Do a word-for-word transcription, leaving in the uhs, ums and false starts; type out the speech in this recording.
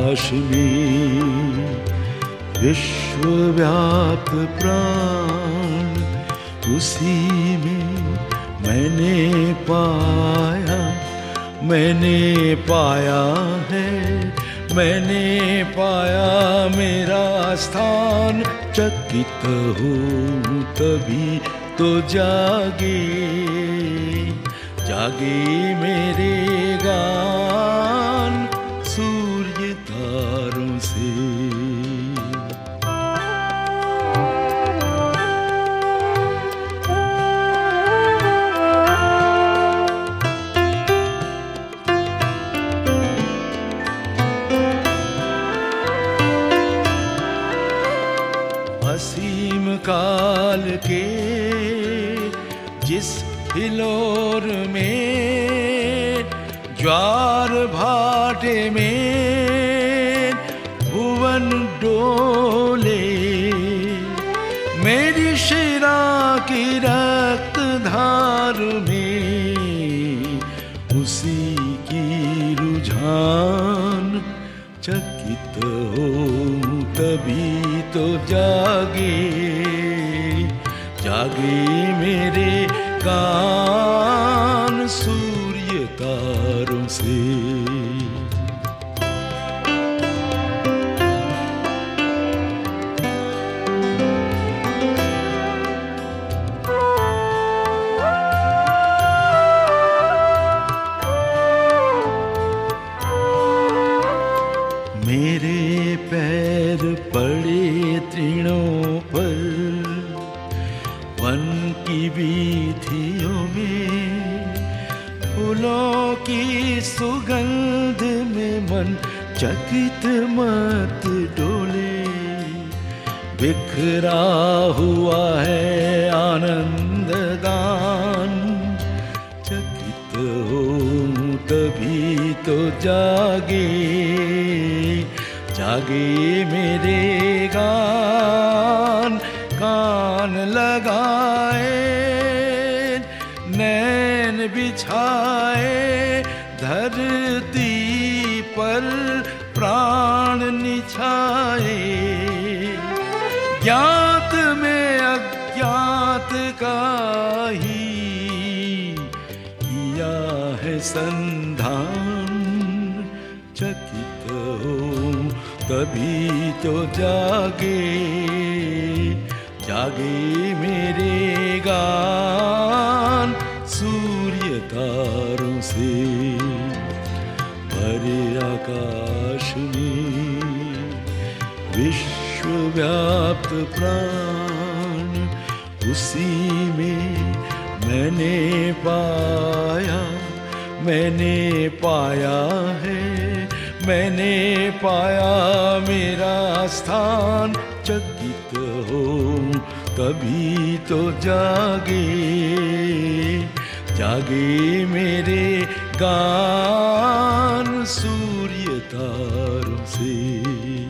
आकाश में विश्वव्याप्त प्राण, उसी में मैंने पाया, मैंने पाया है, मैंने पाया मेरा स्थान। चकित हूँ तभी तो जागे, जागे मेरे गान सूर्य तारों से। असीम काल के जिस हिलोर में, ज्वार भाटे में भुवन डोले, मेरी शिरा की रक्त धार में उसी की रुझान। चकित हूँ तभी तो जागे, जागे मेरे कान सूर्य तारों से। मेरे पैर पड़े तृणों पर, वन की वीथियों में, फूलों की सुगंध में मन चकित मत डोले। बिखरा हुआ है आनंद गान, चकित हूँ तभी तो जागे, जागे मेरे गान। कान लगाए नैन बिछाए, धरती पर प्राण निछाए। ज्ञात में अज्ञात का ही किया है संधान। चकित हो तभी तो जागे, जागे मेरे गान सूर्य तारों से। भरे आकाश में विश्वव्याप्त प्राण, उसी में मैंने पाया, मैंने पाया है, मैंने पाया मेरा स्थान। चकित हो तभी तो जागे, जागे मेरे गान सूर्य तारों से।